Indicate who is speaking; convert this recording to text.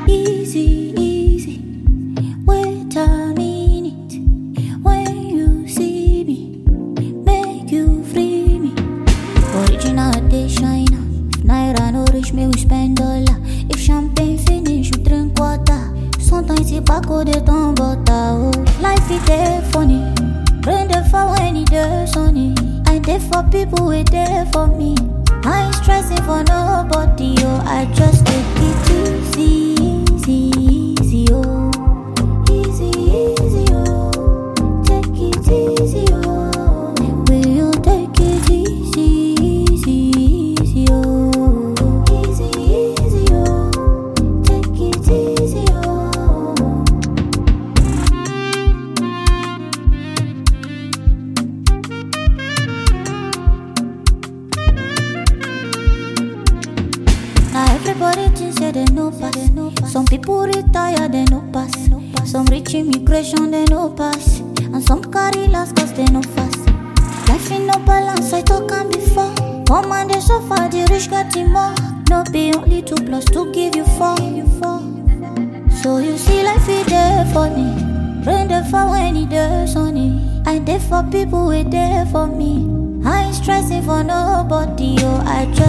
Speaker 1: Easy, easy, wait a minute. When you see me, make you free me. Original they shine. If Naira no reach me, we spend dollar. If champagne finish, we drink water. Sometimes it's back of the town, but life is there funny. Rain the fall when it does sunny. I there for people who there for me. I ain't stressing for nobody, oh. I just take it easy, easy, easy, oh. Easy, easy, oh. Take it easy, oh. Will you take it easy, easy, easy, oh. Easy, easy, oh. Take it easy, oh. Now everybody thinks that they know pass. Some people retire, they no pass. Some reach immigration, they no pass. And some carry last cause they no fast. Life in no balance, I talk and before. One man they suffer, the rich got him more. No be only 2 plus 2 give you 4. So you see life is there for me. Rain the fall when it does sunny. I there for people who there for me. I ain't stressing for nobody, oh. I just